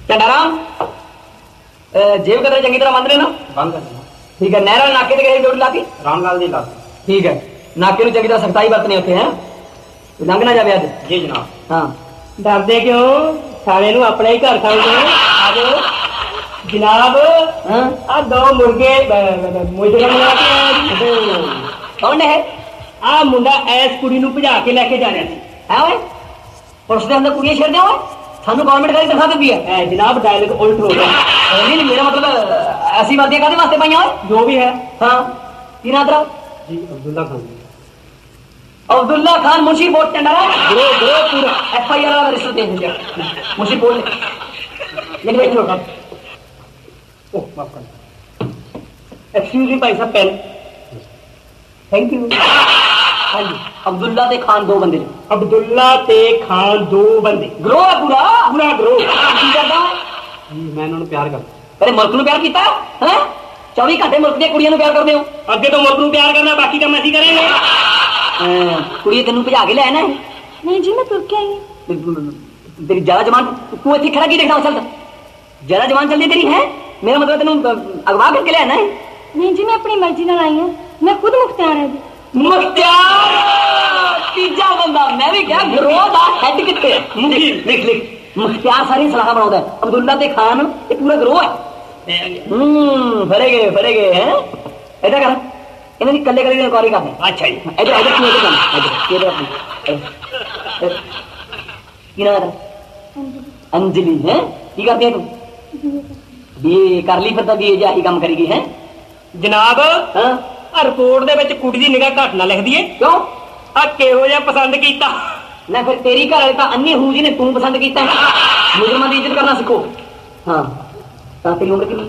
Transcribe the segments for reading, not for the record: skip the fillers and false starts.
झंडा राम जेब कदर चंगी तरह बंद लेना बंद करना ठीक है। नहर नाके ते जोड़ी लाती रामलाल दी ला ठीक है। नाके चंगी तरह सख्ताई बरतनी उत्थे है लंघ ना जाए अज। जी जनाब। हाँ डरदे क्यों साले नूं अपना ही घर समझो। आजो जनाब आ दो मुर्गे मुर्गे बना के आया जी। कौन है आ मुंडा ऐस कुड़ी नूं भजा के लेके जा रहा सी है ओए पुलिस के अंदर कुड़ियां छेड़दे ओए सानू गवर्नमेंट का तनख्वाह देती है। जनाब डायलॉग उल्ट हो गया। नहीं मेरा मतलब ऐसी बातें कादे वास्ते पाई ओए जो भी है। हाँ की नाम तेरा जी अब्दुल्ला खान। अब्दुल्ला खान मुंशी बोर्ड टेंडर ग्रो ग्रो पूरा FIR वाला रजिस्टर दे दिया मुंशी बोर्ड लेकिन बैठो ओह माफ करना एक्सक्यूज मी भाई साहब पेन थैंक यू। हाँ जी अब्दुल्ला ते खान दो बंदे अब्दुल्ला ते खान दो बंदे ग्रो है पूरा पूरा ग्रो। की करदा मैं उन्होंने प्यार करता अरे मुल्क नूं प्यार कीता है 24 घंटे मुल्क दी कुड़ियां नूं प्यार करदे हो। अगे तो मुल्क नूं प्यार करना बाकी काम ऐसी करेंगे। कुड़ी तेन भजा के लेना है। नहीं जी मैं तुर के आई हूँ। तेरी ज्यादा जमान तू इतनी खड़ा की देखना चलता ज्यादा जमान चलती तेरी है मेरा मतलब तेन अगवा करके लेना है। नहीं जी मैं अपनी मर्जी नाल आई हूँ मैं खुद मुख्तियार है जी। मुख्तियार तीजा बंदा मैं भी क्या ग्रोह दा हेड किथे लिख लिख मुख्तियार सारी सलाह बनाउंदा है अब्दुल्ला ते खान ये पूरा ग्रोह है। फड़े गए हैं ऐसा कर इन्हें कल्ले कल्ले इंक्वायरी करनी। अच्छा जी इधर इधर तू इधर कर इधर अपनी की नाम है अंजलि है की करती है तू ये कर ली फिर तब ये जाही काम करेगी है जनाब। हाँ रिपोर्ट दे विच कुड़ी दी निगाह घट ना लिख दीए क्यों आ किहो जिहा पसंद कीता ना फिर तेरी घर वाले अन्नी हूं जी ने तू पसंद किया है मुजरमा की इज्जत करना सीखो। हाँ तेरी उम्र कितनी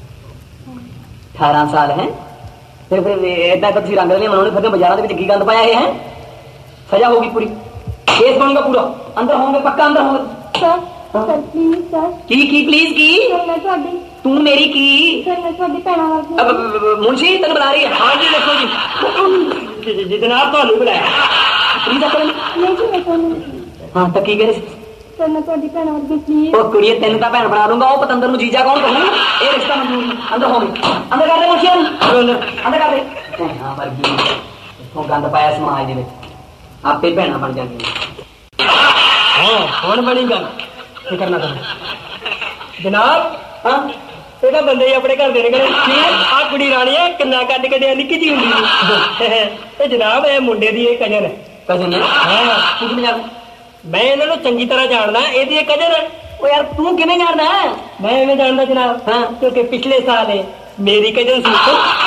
18 साल है फिर इदा तुम रंग रलियां मनाने फिर बाजारों के की गंद पाया है सजा होगी पूरी केस बनूंगा पूरा अंदर होंगे पक्का अंदर होंगे। सर सर प्लीज सर की प्लीज की सर मैं ਤੁਹਾਡੀ तू मेरी की सर मैं ਤੁਹਾਡੀ ਭੈਣਾਂ ਵਰਗੀ अब मुंशी तेन बुला रही है। हाँ जी देखो जी जनाब ਤੁਹਾਨੂੰ बुलाया प्लीज अकल नहीं जी मैं ਤੁਹਾਨੂੰ हाँ तो की करे सर मैं ਤੁਹਾਡੀ ਭੈਣਾਂ ਵਰਗੀ प्लीज ओ कुड़िए तेन तो भैन बना दूंगा वो पतंदर नु जीजा कौन कहूं ये रिश्ता मंजूर अंदर होंगे अंदर कर दे मुंशी अंदर कर दे। हाँ वर्गी इथों गंद पाया समाज दे विच आपे भैणा बन जांदियां। हाँ कौन बनी गल फिक्र ना करो जनाब। हाँ ਇਹ ਤਾਂ ਬੰਦੇ ਹੀ ਆਪਣੇ ਘਰ ਦੇ ਨਿਕਲੇ ਆ ਕੁੜੀ ਰਾਣੀ ਹੈ ਕਿੰਨਾ ਕੱਢ ਕੱਢਿਆ ਨਿੱਕੀ ਜੀ ਹੁੰਦੀ ਇਹ ਜਨਾਬ ਇਹ ਮੁੰਡੇ ਦੀ ਇਹ ਕਜ਼ਨ ਹੈ। कजन है ਹਾਂ तू किवें जाणदा ਮੈਂ ਇਹਨਾਂ ਨੂੰ ਚੰਗੀ ਤਰ੍ਹਾਂ ਜਾਣਦਾ ਇਹਦੀ ਇਹ ਕਜ਼ਨ ਹੈ। ओ यार तू किवें जाणदा मैं इन्हें जानता जनाब। हाँ। क्योंकि पिछले साल है मेरी कजन सी